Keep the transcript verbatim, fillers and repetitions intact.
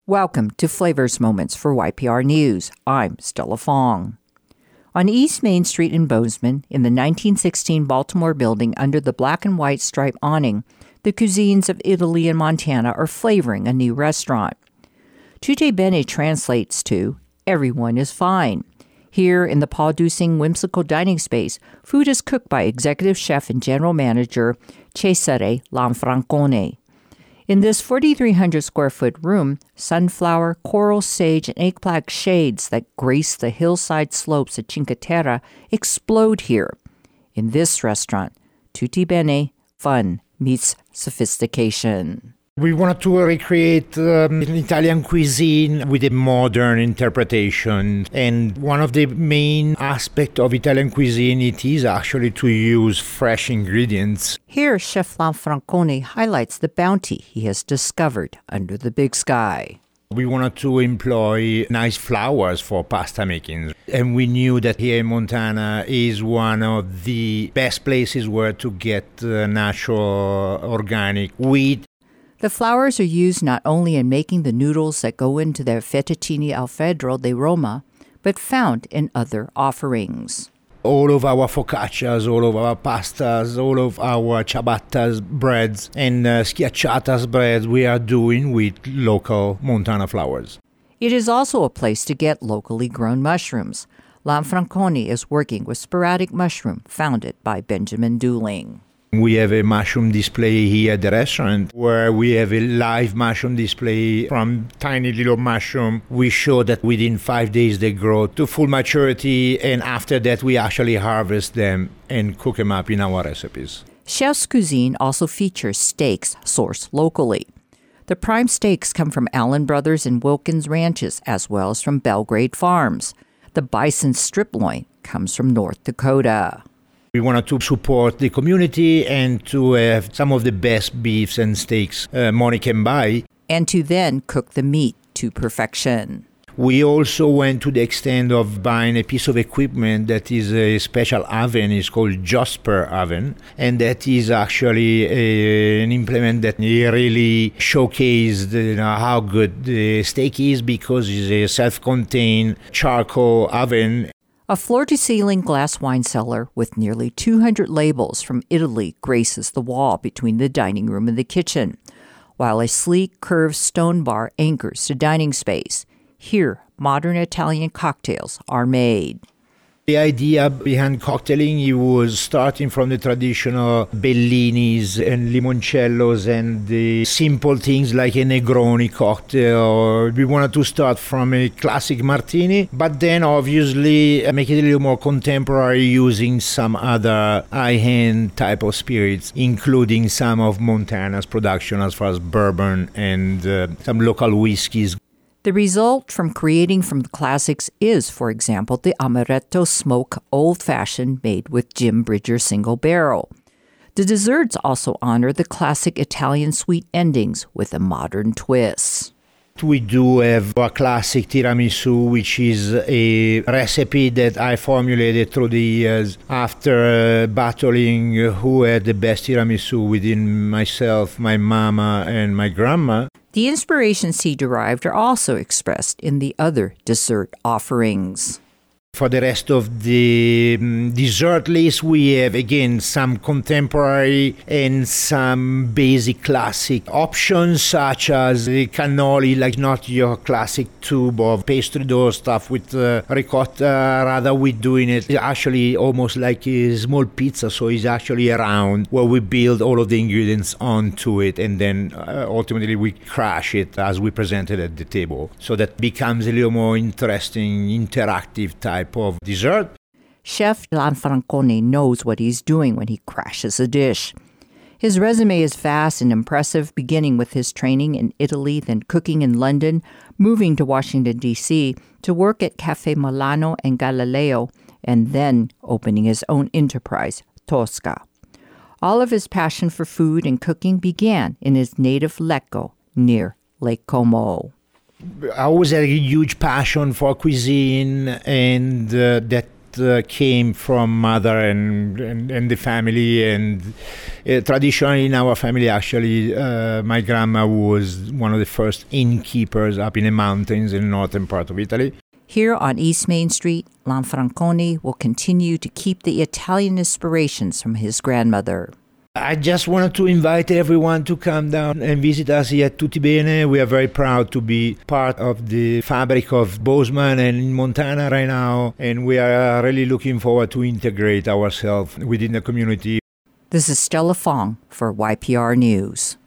Welcome to Flavors Moments for Y P R News. I'm Stella Fong. On East Main Street in Bozeman, in the nineteen sixteen Baltimore building under the black and white stripe awning, the cuisines of Italy and Montana are flavoring a new restaurant. Tutti Bene translates to, everyone is fine. Here in the paw-deucing whimsical dining space, food is cooked by executive chef and general manager Cesare Lanfrancone. In this forty-three hundred square foot room, sunflower, coral, sage, and eggplant shades that grace the hillside slopes of Cinque Terre explode here. In this restaurant, Tutti Bene, fun meets sophistication. We wanted to recreate um, Italian cuisine with a modern interpretation. And one of the main aspects of Italian cuisine, it is actually to use fresh ingredients. Here, Chef Lanfrancone highlights the bounty he has discovered under the big sky. We wanted to employ nice flowers for pasta making. And we knew that here in Montana is one of the best places where to get uh, natural organic wheat. The flowers are used not only in making the noodles that go into their fettuccine alfredo di Roma, but found in other offerings. All of our focaccias, all of our pastas, all of our ciabattas breads and uh, schiacciatas breads we are doing with local Montana flowers. It is also a place to get locally grown mushrooms. Lanfrancone is working with Sporadic Mushroom, founded by Benjamin Dooling. We have a mushroom display here at the restaurant where we have a live mushroom display from tiny little mushroom. We show that within five days they grow to full maturity, and after that we actually harvest them and cook them up in our recipes. Chef's Cuisine also features steaks sourced locally. The prime steaks come from Allen Brothers and Wilkins Ranches, as well as from Belgrade Farms. The bison strip loin comes from North Dakota. We wanted to support the community and to have some of the best beefs and steaks uh, money can buy. And to then cook the meat to perfection. We also went to the extent of buying a piece of equipment that is a special oven. It's called Josper oven. And that is actually a, an implement that really showcased you know, how good the steak is, because it's a self-contained charcoal oven. A floor-to-ceiling glass wine cellar with nearly two hundred labels from Italy graces the wall between the dining room and the kitchen, while a sleek, curved stone bar anchors the dining space. Here, modern Italian cocktails are made. The idea behind cocktailing, it was starting from the traditional Bellinis and limoncellos and the simple things like a Negroni cocktail. We wanted to start from a classic martini, but then obviously make it a little more contemporary using some other high-end type of spirits, including some of Montana's production as far as bourbon and uh, some local whiskeys. The result from creating from the classics is, for example, the Amaretto Smoke Old Fashioned made with Jim Bridger Single Barrel. The desserts also honor the classic Italian sweet endings with a modern twist. We do have a classic tiramisu, which is a recipe that I formulated through the years after uh, battling who had the best tiramisu within myself, my mama, and my grandma. The inspirations he derived are also expressed in the other dessert offerings. For the rest of the um, dessert list, we have, again, some contemporary and some basic classic options, such as the cannoli, like not your classic tube of pastry dough stuff with uh, ricotta. Rather, we're doing it actually almost like a small pizza, so it's actually a round where we build all of the ingredients onto it, and then uh, ultimately we crash it as we present it at the table. So that becomes a little more interesting, interactive type of dessert. Chef Lanfrancone knows what he's doing when he crashes a dish. His resume is vast and impressive, beginning with his training in Italy, then cooking in London, moving to Washington, D C to work at Cafe Milano and Galileo, and then opening his own enterprise, Tosca. All of his passion for food and cooking began in his native Lecco, near Lake Como. I always had a huge passion for cuisine, and uh, that uh, came from mother and, and, and the family. And uh, traditionally in our family, actually, uh, my grandma was one of the first innkeepers up in the mountains in the northern part of Italy. Here on East Main Street, Lanfranconi will continue to keep the Italian inspirations from his grandmother. I just wanted to invite everyone to come down and visit us here at Tutti Bene. We are very proud to be part of the fabric of Bozeman and in Montana right now, and we are really looking forward to integrate ourselves within the community. This is Stella Fong for Y P R News.